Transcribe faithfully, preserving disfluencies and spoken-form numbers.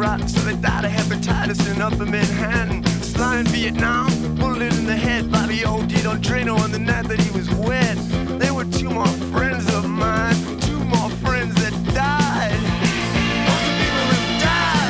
rotten, so they died of hepatitis in Upper Manhattan. Sly in Vietnam, bullet in the head by the O D'd on Drano on the night that he